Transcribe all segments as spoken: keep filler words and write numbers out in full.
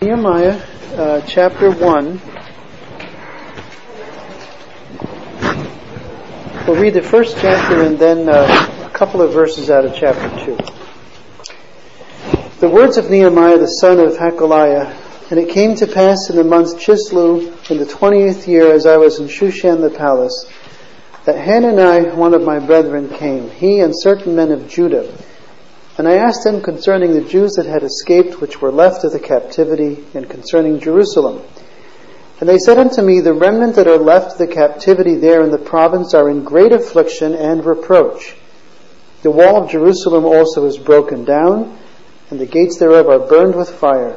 Nehemiah uh, chapter one. We'll read the first chapter and then uh, a couple of verses out of chapter two. The words of Nehemiah the son of Hakaliah. And it came to pass in the month Chislev, in the twentieth year, as I was in Shushan the palace, that Hanani, one of my brethren, came, he and certain men of Judah. And I asked them concerning the Jews that had escaped, which were left of the captivity, and concerning Jerusalem. And they said unto me, the remnant that are left of the captivity there in the province are in great affliction and reproach. The wall of Jerusalem also is broken down, and the gates thereof are burned with fire.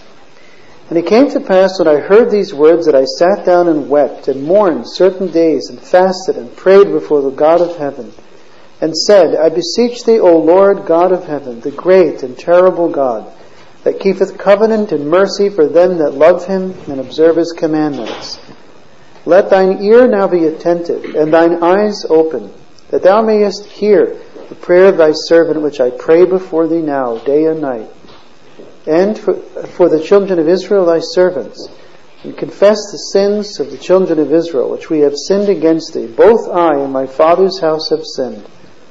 And it came to pass when I heard these words that I sat down and wept, and mourned certain days, and fasted, and prayed before the God of heaven, and said, I beseech thee, O Lord God of heaven, the great and terrible God, that keepeth covenant and mercy for them that love him and observe his commandments. Let thine ear now be attentive, and thine eyes open, that thou mayest hear the prayer of thy servant, which I pray before thee now, day and night, and for, for the children of Israel thy servants, and confess the sins of the children of Israel, which we have sinned against thee. Both I and my father's house have sinned.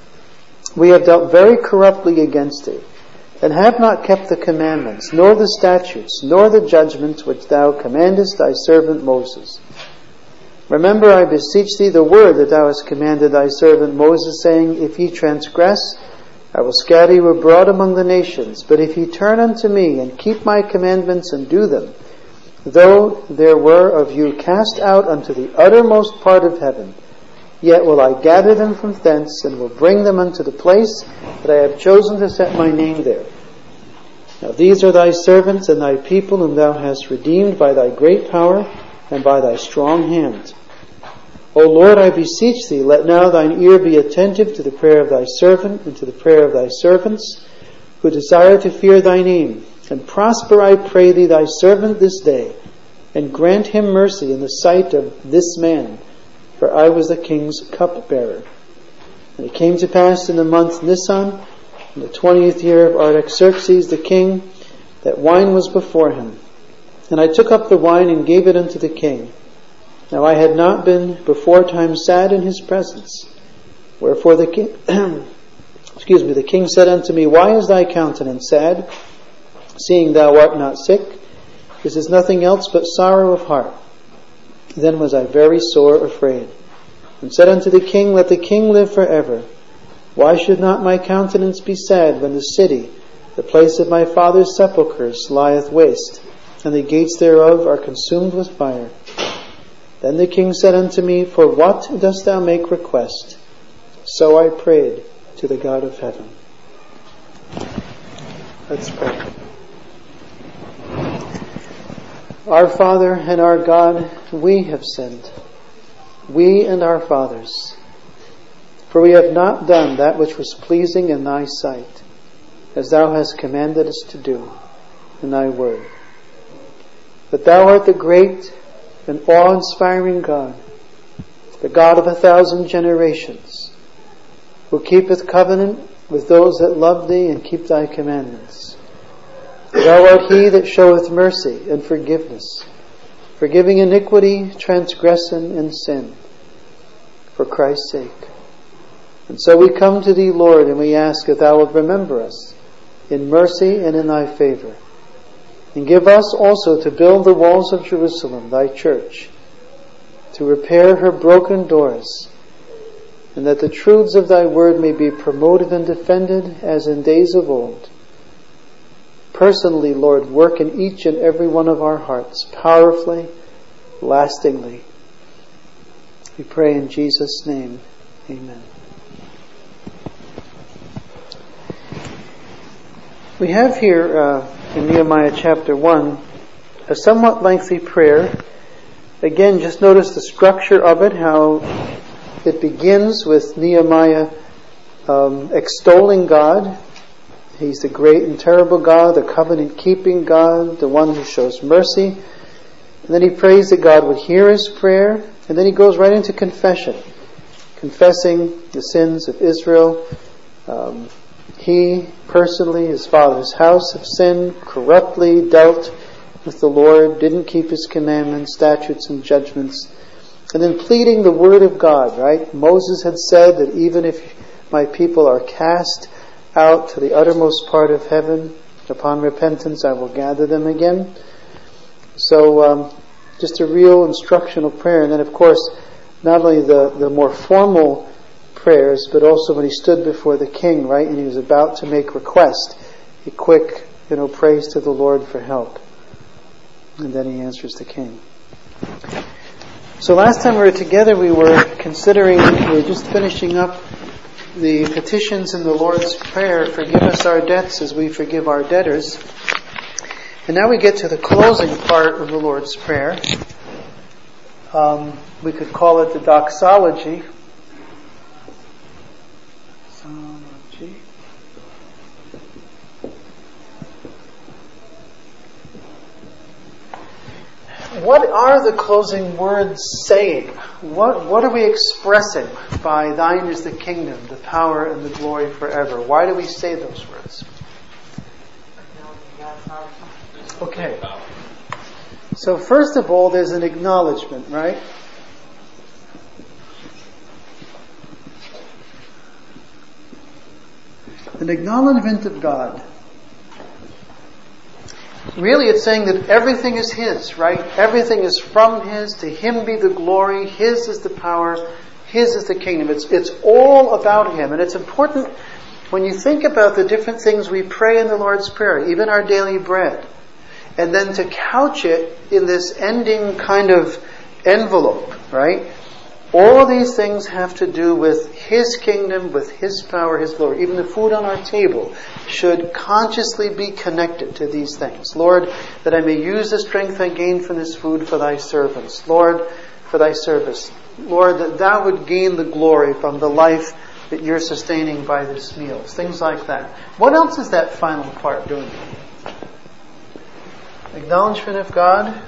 We have dealt very corruptly against thee, and have not kept the commandments, nor the statutes, nor the judgments which thou commandest thy servant Moses. Remember, I beseech thee, the word that thou hast commanded thy servant Moses, saying, If ye transgress, I will scatter you abroad among the nations. But if ye turn unto me, and keep my commandments, and do them, though there were of you cast out unto the uttermost part of heaven, yet will I gather them from thence, and will bring them unto the place that I have chosen to set my name there. Now these are thy servants and thy people, whom thou hast redeemed by thy great power and by thy strong hand. O Lord, I beseech thee, let now thine ear be attentive to the prayer of thy servant, and to the prayer of thy servants, who desire to fear thy name. And prosper, I pray thee, thy servant this day, and grant him mercy in the sight of this man, for I was the king's cupbearer. And it came to pass in the month Nisan, in the twentieth year of Artaxerxes the king, that wine was before him. And I took up the wine and gave it unto the king. Now I had not been before time sad in his presence. Wherefore the king, excuse me, the king said unto me, Why is thy countenance sad, seeing thou art not sick? This is nothing else but sorrow of heart. Then was I very sore afraid, and said unto the king, Let the king live forever. Why should not my countenance be sad when the city, the place of my father's sepulchres, lieth waste, and the gates thereof are consumed with fire? Then the king said unto me, For what dost thou make request? So I prayed to the God of heaven. Let's pray. Our Father and our God, we have sinned, we and our fathers, for we have not done that which was pleasing in thy sight, as thou hast commanded us to do in thy word. But thou art the great and awe-inspiring God, the God of a thousand generations, who keepeth covenant with those that love thee and keep thy commandments. Thou art he that showeth mercy and forgiveness, forgiving iniquity, transgression, and sin, for Christ's sake. And so we come to thee, Lord, and we ask that thou wilt remember us in mercy and in thy favor, and give us also to build the walls of Jerusalem, thy church, to repair her broken doors, and that the truths of thy word may be promoted and defended as in days of old. Personally, Lord, work in each and every one of our hearts, powerfully, lastingly. We pray in Jesus' name. Amen. We have here uh, in Nehemiah chapter one a somewhat lengthy prayer. Again, just notice the structure of it, how it begins with Nehemiah um, extolling God. He's the great and terrible God, the covenant-keeping God, the one who shows mercy. And then he prays that God would hear his prayer. And then he goes right into confession, confessing the sins of Israel. Um, he, personally, his father's house have sinned, corruptly dealt with the Lord, didn't keep His commandments, statutes, and judgments. And then pleading the word of God, right? Moses had said that even if my people are cast out to the uttermost part of heaven, upon repentance I will gather them again. So um, just a real instructional prayer. And then of course, not only the, the more formal prayers, but also when he stood before the king, right, and he was about to make request, he quick, you know, prays to the Lord for help. And then he answers the king. So last time we were together, we were considering, we were just finishing up the petitions in the Lord's Prayer, forgive us our debts as we forgive our debtors. And now we get to the closing part of the Lord's Prayer. Um, we could call it the doxology. Doxology. What are the closing words saying? What what are we expressing by thine is the kingdom, the power, and the glory forever? Why do we say those words? Okay. So first of all, there's an acknowledgement, right? An acknowledgement of God. Really, it's saying that everything is His, right? Everything is from His. To Him be the glory. His is the power. His is the kingdom. It's it's all about Him. And it's important when you think about the different things we pray in the Lord's Prayer, even our daily bread, and then to couch it in this ending kind of envelope, right? All these things have to do with His kingdom, with His power, His glory. Even the food on our table should consciously be connected to these things. Lord, that I may use the strength I gain from this food for Thy servants. Lord, for Thy service. Lord, that Thou would gain the glory from the life that You're sustaining by this meal. Things like that. What else is that final part doing? Acknowledgement of God.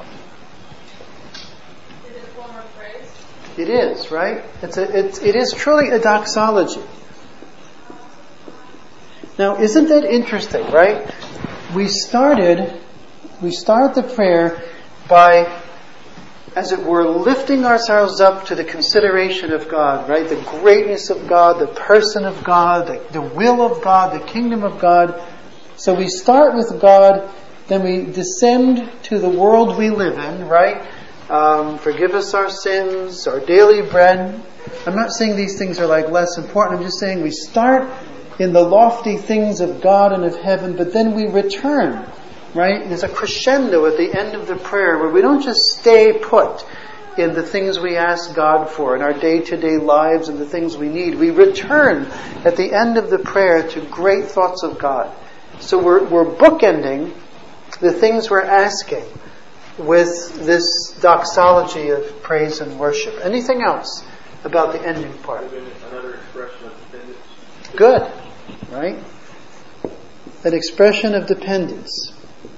It is, right? It's a, it's, it is truly a doxology. Now, isn't that interesting, right? We started, we start the prayer by, as it were, lifting ourselves up to the consideration of God, right? The greatness of God, the person of God, the, the will of God, the kingdom of God. So we start with God, then we descend to the world we live in, right? Um, forgive us our sins, our daily bread. I'm not saying these things are like less important. I'm just saying we start in the lofty things of God and of heaven, but then we return, right? There's a crescendo at the end of the prayer where we don't just stay put in the things we ask God for in our day-to-day lives and the things we need. We return at the end of the prayer to great thoughts of God. So we're, we're bookending the things we're asking with this doxology of praise and worship. Anything else about the ending part? Another expression of dependence. Good, right? An expression of dependence.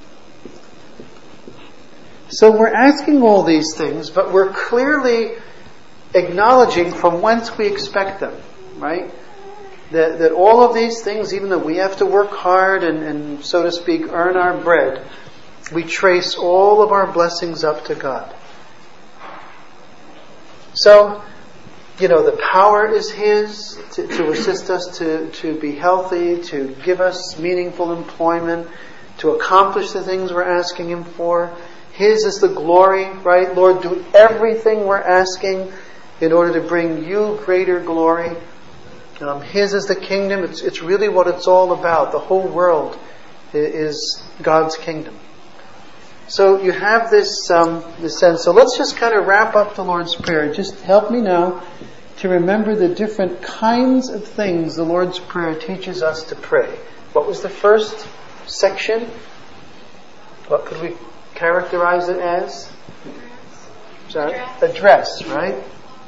So we're asking all these things, but we're clearly acknowledging from whence we expect them, right? That, that all of these things, even though we have to work hard and, and, so to speak, earn our bread, we trace all of our blessings up to God. So, you know, the power is His to, to assist us to, to be healthy, to give us meaningful employment, to accomplish the things we're asking Him for. His is the glory, right? Lord, do everything we're asking in order to bring You greater glory. Um, His is the kingdom. It's, it's really what it's all about. The whole world is God's kingdom. So you have this, um, this sense. So let's just kind of wrap up the Lord's Prayer. Just help me now to remember the different kinds of things the Lord's Prayer teaches us to pray. What was the first section? What could we characterize it as? Sorry? Address, right?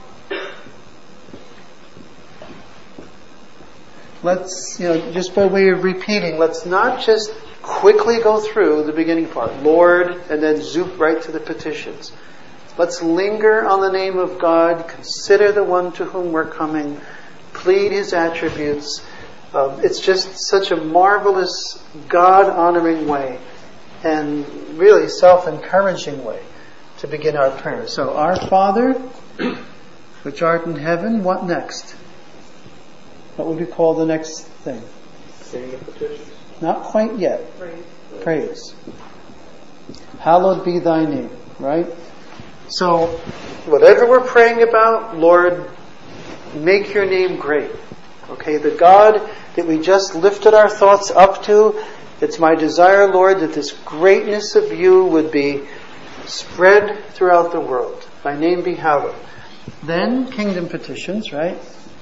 Let's, you know, just by way of repeating, let's not just quickly go through the beginning part, Lord, and then zoop right to the petitions. Let's linger on the name of God, consider the one to whom we're coming, plead His attributes. Um, it's just such a marvelous, God-honoring way and really self-encouraging way to begin our prayer. So, Our Father, which art in heaven, what next? What would we call the next thing? Saying the petitions. Not quite yet. Praise. Praise. Hallowed be thy name, right? So, whatever we're praying about, Lord, make your name great. Okay, the God that we just lifted our thoughts up to, it's my desire, Lord, that this greatness of you would be spread throughout the world. Thy name be hallowed. Then, kingdom petitions, right?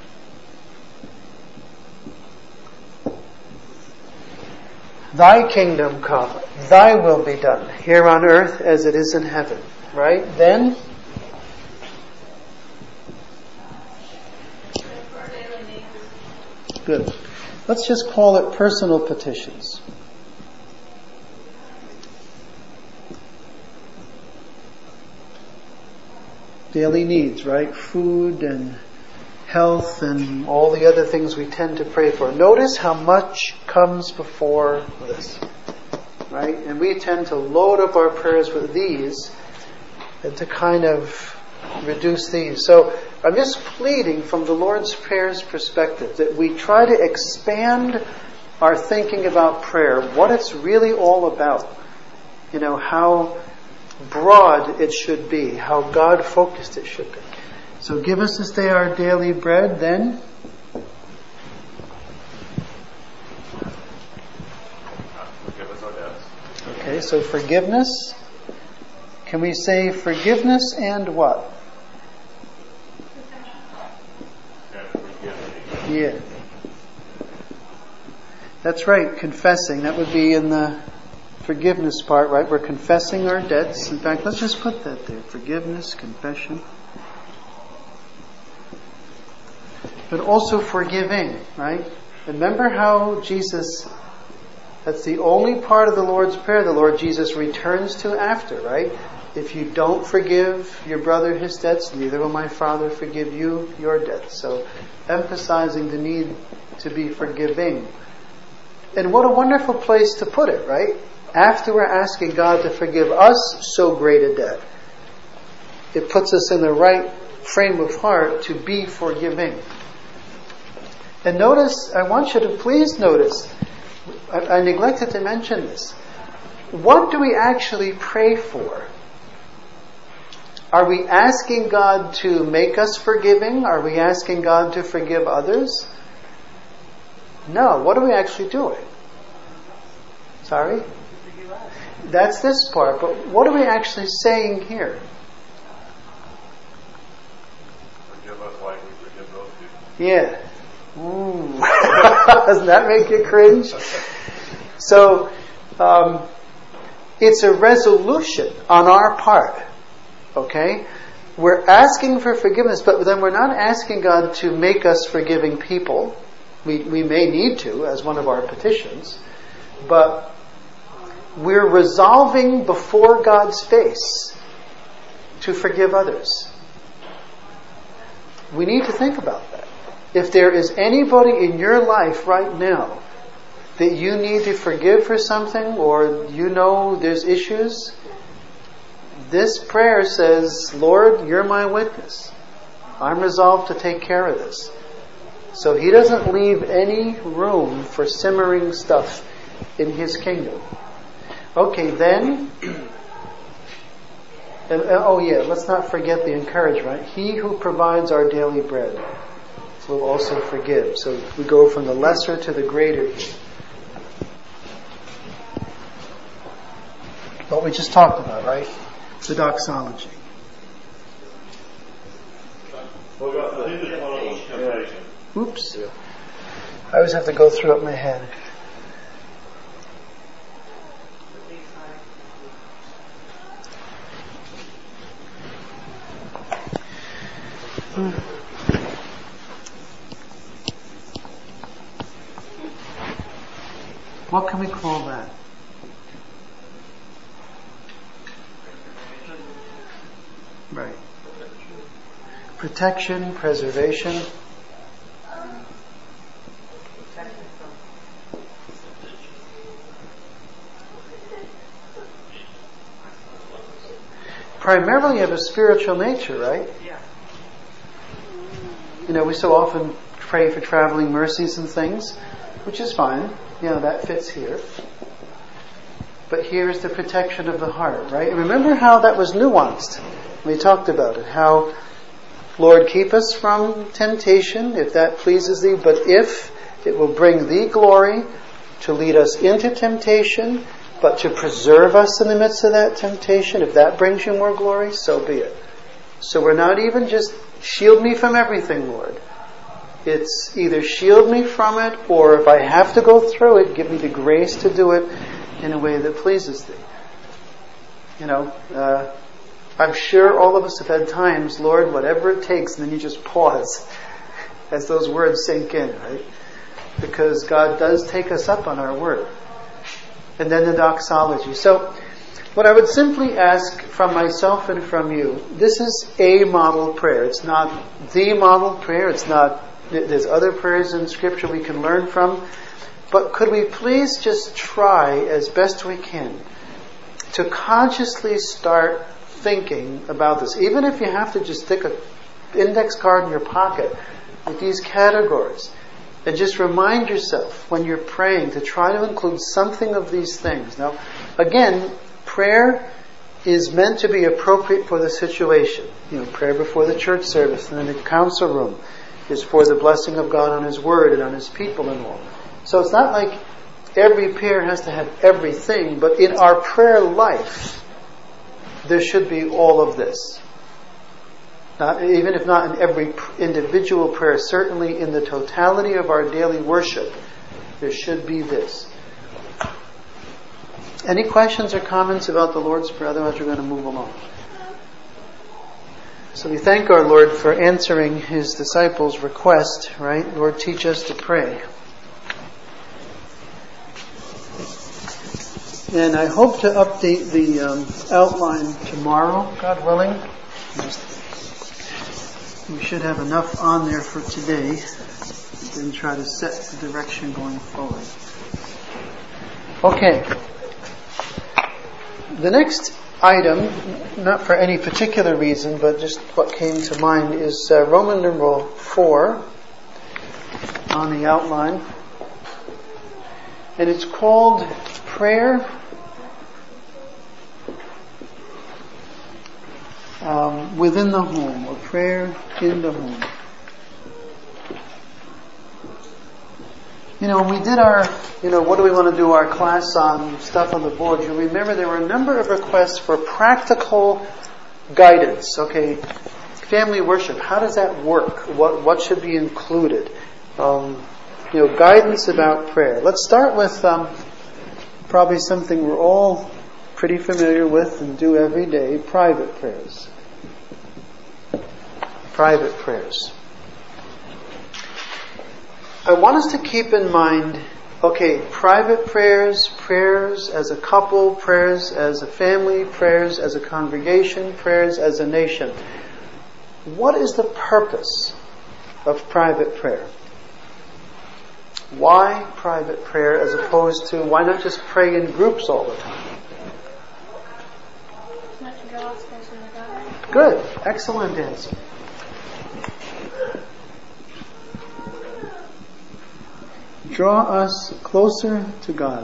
Thy kingdom come, thy will be done, here on earth as it is in heaven. Right? Then, good. Let's just call it personal petitions. Daily needs, right? Food and health and all the other things we tend to pray for. Notice how much comes before this, right? And we tend to load up our prayers with these and to kind of reduce these. So I'm just pleading from the Lord's Prayer's perspective that we try to expand our thinking about prayer, what it's really all about. You know, how broad it should be, how God-focused it should be. So give us this day our daily bread, then Forgive us our debts. okay, so forgiveness. Can we say forgiveness and what? Yeah. That's right, confessing. That would be in the forgiveness part, right? We're confessing our debts. In fact, let's just put that there. Forgiveness, confession. But also forgiving, right? Remember how Jesus, that's the only part of the Lord's Prayer the Lord Jesus returns to after, right? If you don't forgive your brother his debts, neither will my Father forgive you your debts. So, emphasizing the need to be forgiving. And what a wonderful place to put it, right? After we're asking God to forgive us so great a debt, it puts us in the right frame of heart to be forgiving. And notice, I want you to please notice, I, I neglected to mention this. What do we actually pray for? Are we asking God to make us forgiving? Are we asking God to forgive others? No. What are we actually doing? Sorry? That's this part. But what are we actually saying here? Forgive us like we forgive those people. Yeah. Ooh. Doesn't that make you cringe? So, um, it's a resolution on our part. Okay? We're asking for forgiveness, but then we're not asking God to make us forgiving people. We, we may need to as one of our petitions, but we're resolving before God's face to forgive others. We need to think about that. If there is anybody in your life right now that you need to forgive for something, or you know there's issues, this prayer says, Lord, you're my witness. I'm resolved to take care of this. So He doesn't leave any room for simmering stuff in His kingdom. Okay, then, and, oh yeah, let's not forget the encouragement. He who provides our daily bread will also forgive. So we go from the lesser to the greater here. What we just talked about, right? The doxology. Oops. I always have to go through it in my head. What can we call that? Right. Protection, preservation. primarily of a spiritual nature, right? Yeah. You know, we so often pray for traveling mercies and things, which is fine. You know, that fits here. But here is the protection of the heart, right? And remember how that was nuanced. We talked about it. How, Lord, keep us from temptation, if that pleases thee. But if it will bring thee glory to lead us into temptation, but to preserve us in the midst of that temptation, if that brings you more glory, so be it. So we're not even just shield me from everything, Lord. It's either shield me from it, or if I have to go through it, give me the grace to do it in a way that pleases thee. You know, uh, I'm sure all of us have had times, Lord, whatever it takes, and then you just pause as those words sink in, right? Because God does take us up on our word. And then the doxology. So, what I would simply ask from myself and from you, this is a model prayer. It's not the model prayer. It's not, there's other prayers in Scripture we can learn from. But could we please just try as best we can to consciously start thinking about this. Even if you have to just stick an index card in your pocket with these categories. And just remind yourself when you're praying to try to include something of these things. Now, again, prayer is meant to be appropriate for the situation. You know, prayer before the church service and in the council room is for the blessing of God on His Word and on His people and all. So it's not like every prayer has to have everything, but in our prayer life, there should be all of this. Not, even if not in every individual prayer, certainly in the totality of our daily worship, there should be this. Any questions or comments about the Lord's Prayer? Otherwise we're going to move along. So we thank our Lord for answering His disciples' request, right? Lord, teach us to pray. And I hope to update the um, outline tomorrow, God willing. We should have enough on there for today, then try to set the direction going forward. Okay. The next item, not for any particular reason, but just what came to mind, is uh, Roman numeral four on the outline. And it's called Prayer um, Within the Home, or Prayer in the Home. You know, when we did our, you know, what do we want to do our class on, stuff on the board, you remember there were a number of requests for practical guidance. Okay, family worship, how does that work? What what should be included? Um, you know, guidance about prayer. Let's start with um, probably something we're all pretty familiar with and do every day, private prayers. Private prayers. I want us to keep in mind, okay, private prayers, prayers as a couple, prayers as a family, prayers as a congregation, prayers as a nation. What is the purpose of private prayer? Why private prayer as opposed to, why not just pray in groups all the time? Not to draw us closer to God. Good. Excellent answer. Draw us closer to God.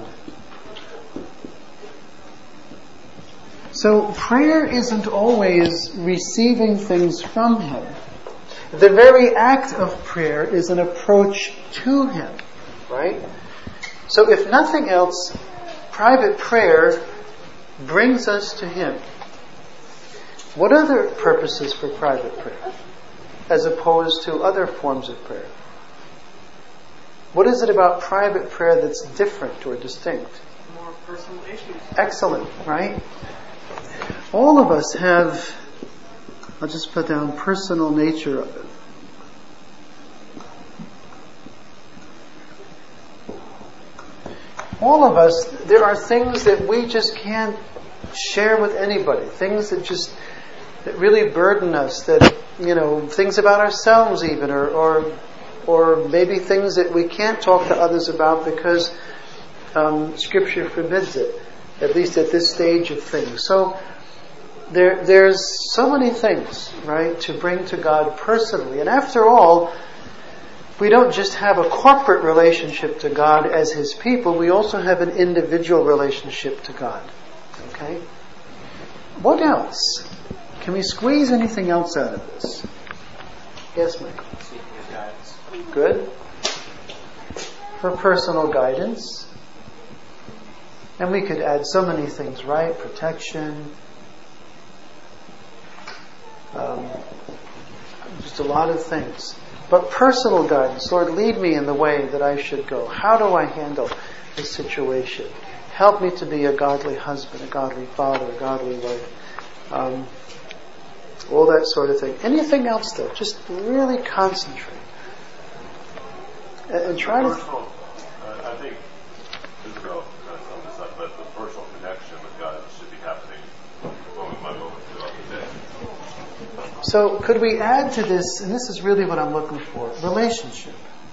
So prayer isn't always receiving things from Him. The very act of prayer is an approach to Him, right? So if nothing else, private prayer brings us to Him. What other purposes for private prayer as opposed to other forms of prayer? What is it about private prayer that's different or distinct? More personal issues. Excellent, right? All of us have, I'll just put down personal nature of it. All of us, there are things that we just can't share with anybody. Things that just, that really burden us, that, you know, things about ourselves even, or, or or maybe things that we can't talk to others about because um, Scripture forbids it, at least at this stage of things. So there, there's so many things, right, to bring to God personally. And after all, we don't just have a corporate relationship to God as His people, we also have an individual relationship to God. Okay? What else? Can we squeeze anything else out of this? Yes, Michael? Seeking His guidance. Good. For personal guidance. And we could add so many things, right? Protection. Um, just a lot of things. But personal guidance. Lord, lead me in the way that I should go. How do I handle this situation? Help me to be a godly husband, a godly father, a godly wife. Um, all that sort of thing. Anything else though? Just really concentrate. And, and try the to... Personal, uh, I think Isabel kind of summed this up, but the personal connection with God should be happening moment by moment throughout the day. So could we add to this, and this is really what I'm looking for, relationship.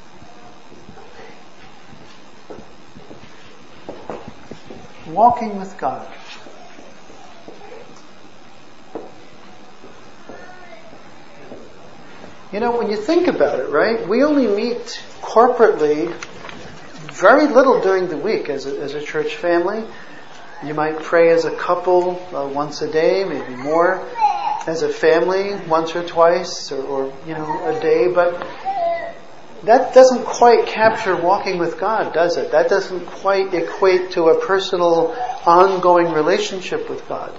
Walking with God. You know, when you think about it, right, we only meet corporately very little during the week as a, as a church family. You might pray as a couple uh, once a day, maybe more. As a family, once or twice, or, or you know, a day, but that doesn't quite capture walking with God, does it? That doesn't quite equate to a personal, ongoing relationship with God.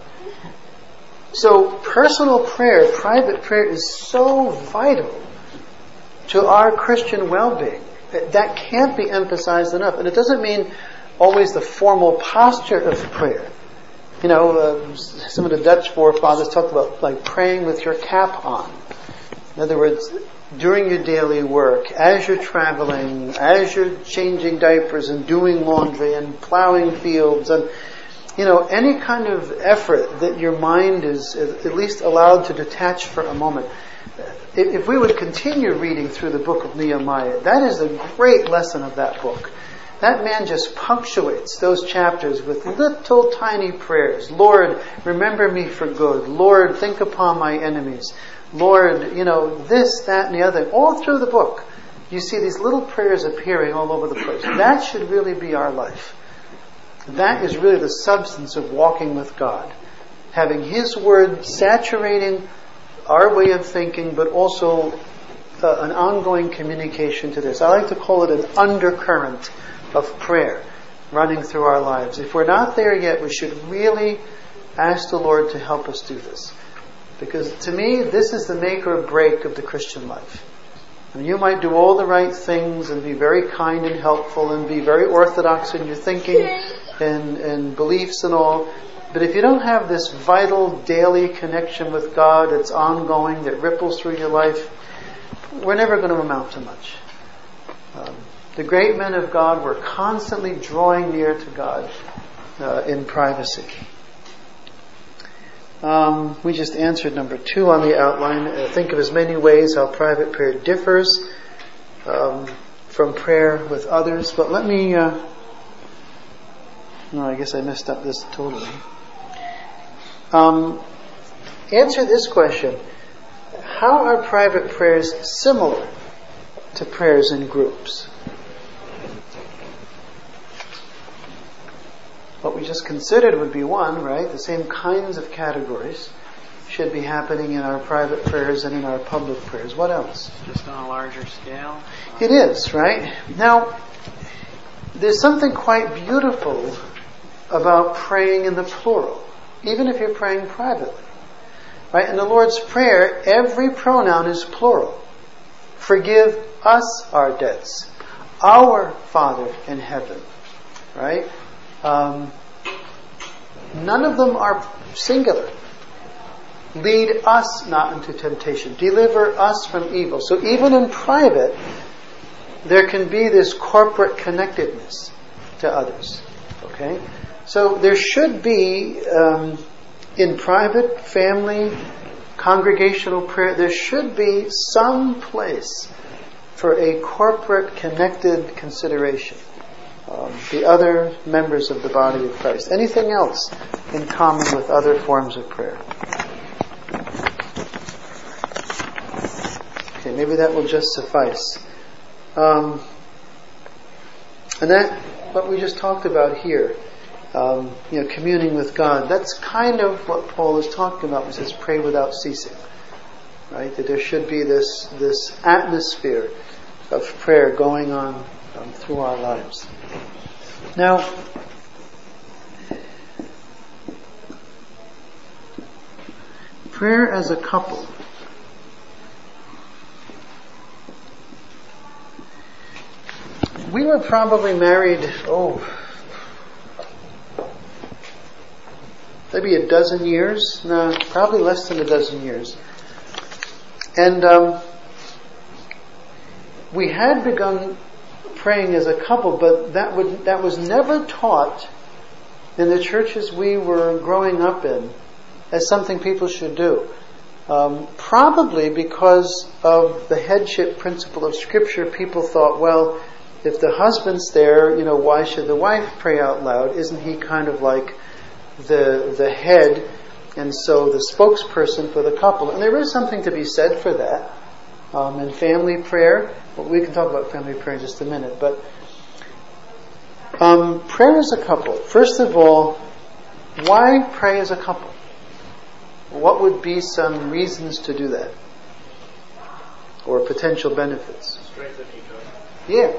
So, personal prayer, private prayer is so vital to our Christian well-being. That can't be emphasized enough. And it doesn't mean always the formal posture of prayer. You know, uh, some of the Dutch forefathers talked about like praying with your cap on. In other words, during your daily work, as you're traveling, as you're changing diapers and doing laundry and plowing fields and, you know, any kind of effort that your mind is at least allowed to detach for a moment. If we would continue reading through the book of Nehemiah, that is a great lesson of that book. That man just punctuates those chapters with little tiny prayers. Lord, remember me for good. Lord, think upon my enemies. Lord, you know, this, that, and the other. All through the book, you see these little prayers appearing all over the place. That should really be our life. That is really the substance of walking with God. Having His Word saturating our way of thinking, but also uh, an ongoing communication to this. I like to call it an undercurrent of prayer running through our lives. If we're not there yet, we should really ask the Lord to help us do this. Because to me, this is the make or break of the Christian life. I mean, you might do all the right things and be very kind and helpful and be very orthodox in your thinking and, and beliefs and all. But if you don't have this vital daily connection with God that's ongoing, that ripples through your life, we're never going to amount to much. Um, The great men of God were constantly drawing near to God uh, in privacy. Um, we just answered number two on the outline. Uh, think of as many ways how private prayer differs um, from prayer with others. But let me... Uh, no, I guess I messed up this totally. Um, answer this question. How are private prayers similar to prayers in groups? What we just considered would be one, right? The same kinds of categories should be happening in our private prayers and in our public prayers. What else? Just on a larger scale? It is, right? Now, there's something quite beautiful about praying in the plural, even if you're praying privately. Right? In the Lord's Prayer, every pronoun is plural. Forgive us our debts. Our Father in heaven. Right? Um, none of them are singular. Lead us not into temptation. Deliver us from evil. So even in private, there can be this corporate connectedness to others. Okay? So there should be, um, in private, family, congregational prayer, there should be some place for a corporate connected consideration. um, the other members of the body of Christ. Anything else in common with other forms of prayer? Okay, maybe that will just suffice. Um, and that, what we just talked about here, um, you know, communing with God, that's kind of what Paul is talking about when he says pray without ceasing. Right? That there should be this this atmosphere of prayer going on um, through our lives. Now, prayer as a couple. We were probably married, oh, maybe a dozen years. No, probably less than a dozen years. And um, we had begun praying as a couple, but that would that was never taught in the churches we were growing up in as something people should do. Um, probably because of the headship principle of Scripture, people thought, well, if the husband's there, you know, why should the wife pray out loud? Isn't he kind of like the the head, and so the spokesperson for the couple? And there is something to be said for that. Um, in family prayer, well, we can talk about family prayer in just a minute, but um, prayer as a couple. First of all, why pray as a couple? What would be some reasons to do that? Or potential benefits? Strengthen each other. Yeah.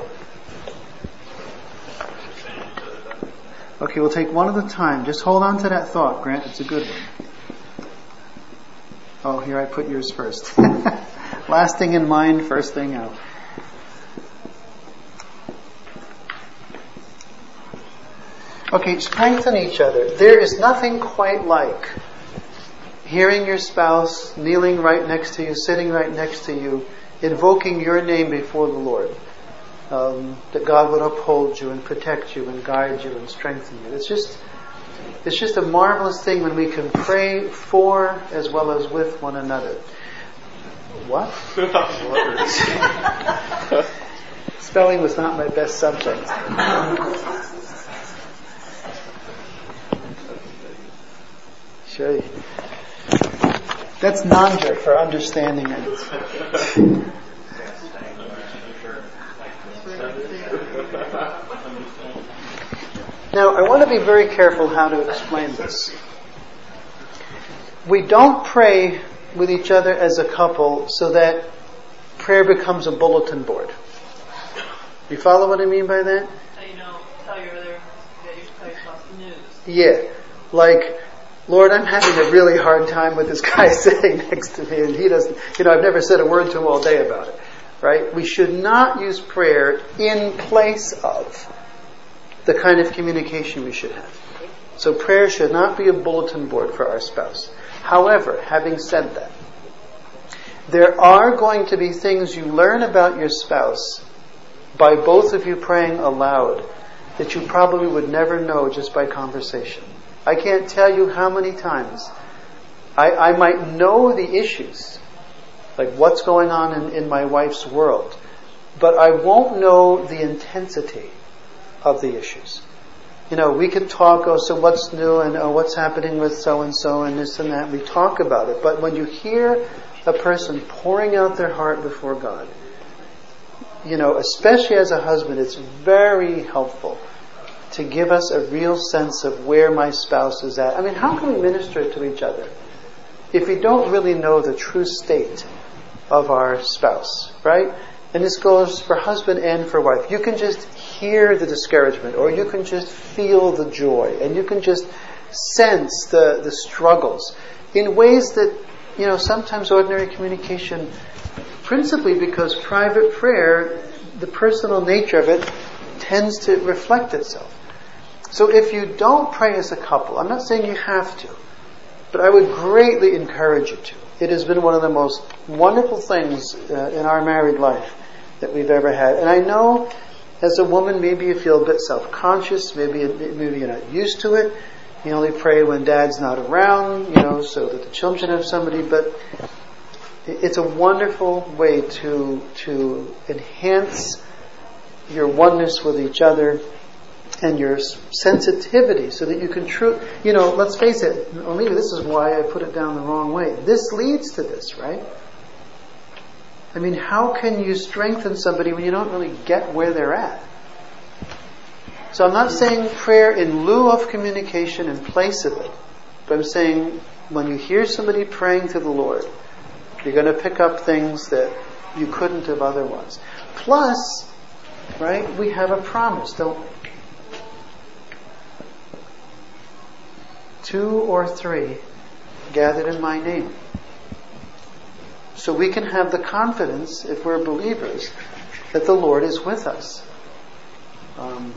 Okay, we'll take one at a time. Just hold on to that thought, Grant. It's a good one. Oh, here I put yours first. Last thing in mind, first thing out. Okay, strengthen each other. There is nothing quite like hearing your spouse kneeling right next to you, sitting right next to you, invoking your name before the Lord. Um, that God would uphold you and protect you and guide you and strengthen you. It's just, it's just a marvelous thing when we can pray for as well as with one another. What? Spelling was not my best subject. Sure. That's Nanja for understanding it. Now, I want to be very careful how to explain this. We don't pray with each other as a couple so that prayer becomes a bulletin board. You follow what I mean by that? So you know, tell your other, that you tell yourself the news. Yeah. Like, Lord, I'm having a really hard time with this guy sitting next to me, and he doesn't, you know, I've never said a word to him all day about it. Right? We should not use prayer in place of the kind of communication we should have. So prayer should not be a bulletin board for our spouse. However, having said that, there are going to be things you learn about your spouse by both of you praying aloud that you probably would never know just by conversation. I can't tell you how many times I, I might know the issues, like what's going on in, in my wife's world, but I won't know the intensity of the issues. You know, we can talk, oh, so what's new, and oh, what's happening with so-and-so, and this and that. We talk about it. But when you hear a person pouring out their heart before God, you know, especially as a husband, it's very helpful to give us a real sense of where my spouse is at. I mean, how can we minister to each other if we don't really know the true state of our spouse, right? And this goes for husband and for wife. You can just hear the discouragement, or you can just feel the joy, and you can just sense the, the struggles in ways that, you know, sometimes ordinary communication, principally because private prayer, the personal nature of it, tends to reflect itself. So if you don't pray as a couple, I'm not saying you have to, but I would greatly encourage you to. It has been one of the most wonderful things uh, in our married life that we've ever had. And I know as a woman, maybe you feel a bit self-conscious, maybe maybe you're not used to it. You only pray when dad's not around, you know, so that the children have somebody. But it's a wonderful way to to enhance your oneness with each other and your sensitivity so that you can true, you know, let's face it, or maybe this is why I put it down the wrong way. This leads to this, right? I mean, how can you strengthen somebody when you don't really get where they're at? So I'm not saying prayer in lieu of communication in place of it, but I'm saying when you hear somebody praying to the Lord, you're going to pick up things that you couldn't have otherwise. Plus, right, we have a promise, don't we? Two or three gathered in my name. So we can have the confidence, if we're believers, that the Lord is with us. Um,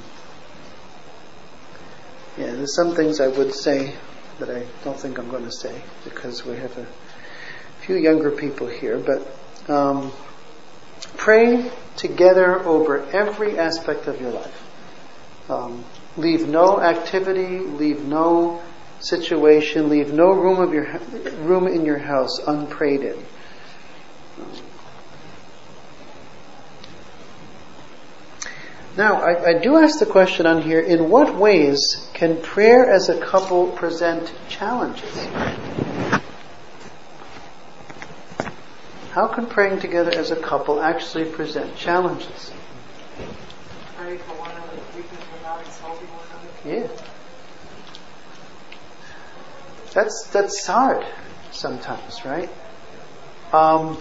yeah, there's some things I would say that I don't think I'm going to say because we have a few younger people here. But um, pray together over every aspect of your life. Um, leave no activity, leave no situation, leave no room of your room in your house unprayed in. Now, I, I do ask the question on here, in what ways can prayer as a couple present challenges? How can praying together as a couple actually present challenges? Pray for one another's weakness without insulting one another. Yeah. That's, that's hard sometimes, right? Um,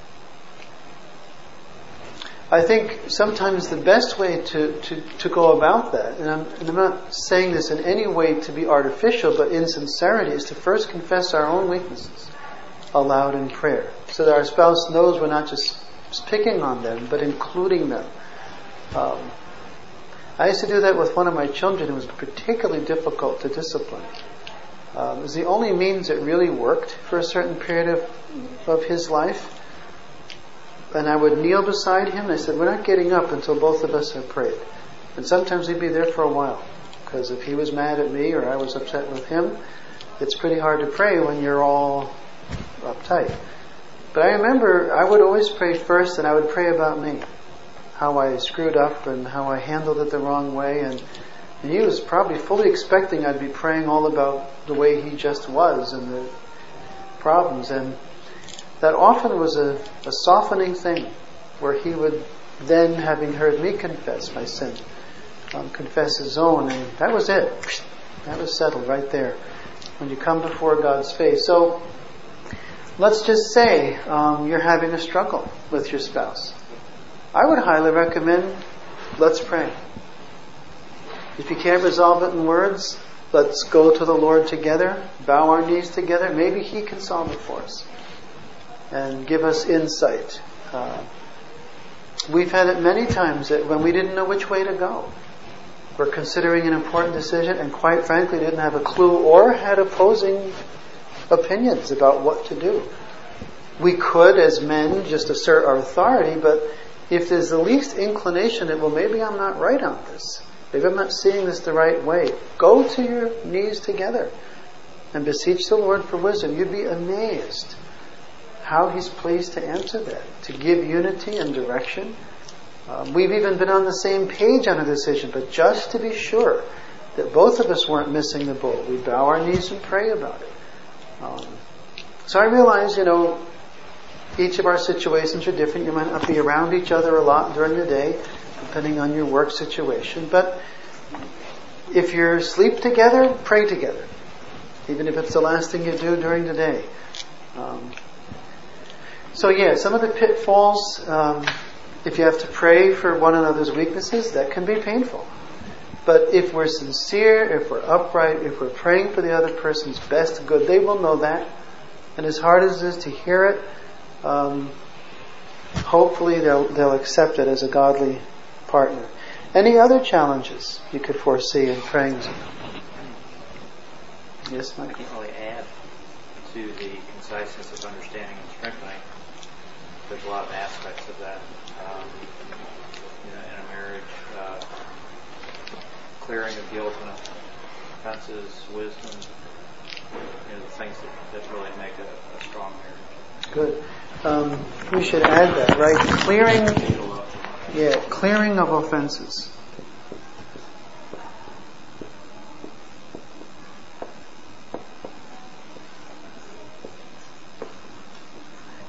I think sometimes the best way to, to, to go about that, and I'm, and I'm not saying this in any way to be artificial, but in sincerity, is to first confess our own weaknesses aloud in prayer, so that our spouse knows we're not just, just picking on them, but including them. Um, I used to do that with one of my children who was particularly difficult to discipline. Um, it was the only means that really worked for a certain period of, of his life. And I would kneel beside him and I said, we're not getting up until both of us have prayed. And sometimes he'd be there for a while. Because if he was mad at me or I was upset with him, it's pretty hard to pray when you're all uptight. But I remember I would always pray first, and I would pray about me. How I screwed up and how I handled it the wrong way. And, and he was probably fully expecting I'd be praying all about the way he just was and the problems. And that often was a, a softening thing, where he would then, having heard me confess my sin, um, confess his own, and that was it. That was settled right there when you come before God's face. So let's just say um, you're having a struggle with your spouse. I would highly recommend, let's pray. If you can't resolve it in words, let's go to the Lord together, bow our knees together. Maybe He can solve it for us and give us insight. Uh, we've had it many times that when we didn't know which way to go, we're considering an important decision and quite frankly didn't have a clue or had opposing opinions about what to do. We could, as men, just assert our authority, but if there's the least inclination that, well, maybe I'm not right on this, maybe I'm not seeing this the right way, go to your knees together and beseech the Lord for wisdom. You'd be amazed how He's pleased to answer that, to give unity and direction. Um, we've even been on the same page on a decision, but just to be sure that both of us weren't missing the boat, we bow our knees and pray about it. Um, so I realize, you know, each of our situations are different. You might not be around each other a lot during the day, depending on your work situation. But if you sleep together, pray together, even if it's the last thing you do during the day. Um, So yeah, some of the pitfalls, um, if you have to pray for one another's weaknesses, that can be painful. But if we're sincere, if we're upright, if we're praying for the other person's best good, they will know that. And as hard as it is to hear it, um, hopefully they'll they'll accept it as a godly partner. Any other challenges you could foresee in praying? Yes, Mike? I can't really add to the conciseness of understanding and strengthening. There's a lot of aspects of that. Um, you know, in a marriage, uh, clearing of guilt and offenses, wisdom, you know, the things that, that really make a, a strong marriage. Good. Um, we should add that, right? Clearing, yeah, clearing of offenses.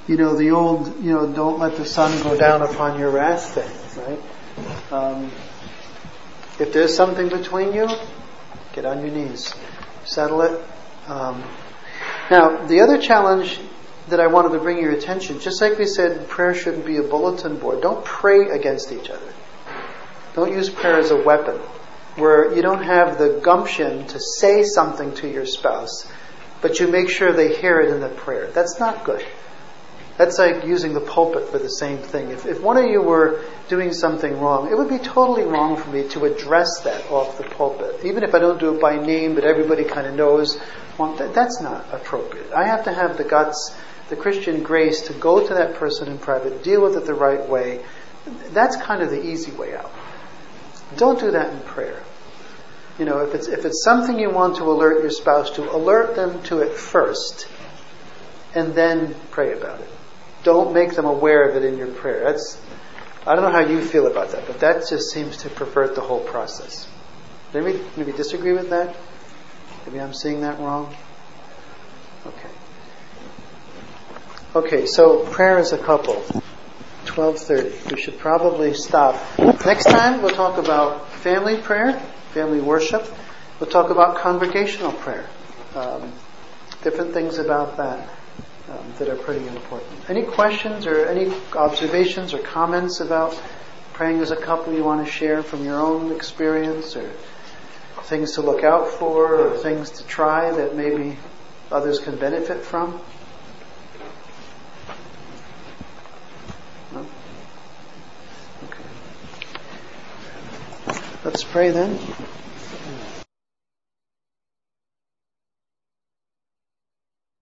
you know, the old, you know, don't let the sun go down upon your wrath thing, right? Um, if there's something between you, get on your knees, settle it. Um, now, the other challenge that I wanted to bring your attention, just like we said, prayer shouldn't be a bulletin board. Don't pray against each other. Don't use prayer as a weapon, where you don't have the gumption to say something to your spouse, but you make sure they hear it in the prayer. That's not good. That's like using the pulpit for the same thing. If, if one of you were doing something wrong, it would be totally wrong for me to address that off the pulpit. Even if I don't do it by name, but everybody kind of knows, well, that, that's not appropriate. I have to have the guts, the Christian grace to go to that person in private, deal with it the right way. That's kind of the easy way out. Don't do that in prayer. You know, if it's if it's something you want to alert your spouse to, alert them to it first, and then pray about it. Don't make them aware of it in your prayer. That's, I don't know how you feel about that, but that just seems to pervert the whole process. Maybe maybe disagree with that? Maybe I'm seeing that wrong? Okay. Okay, so prayer as a couple. twelve thirty. We should probably stop. Next time we'll talk about family prayer, family worship. We'll talk about congregational prayer. Um, different things about that. Um, that are pretty important. Any questions or any observations or comments about praying as a couple you want to share from your own experience, or things to look out for, or things to try that maybe others can benefit from? No? Okay. Let's pray then.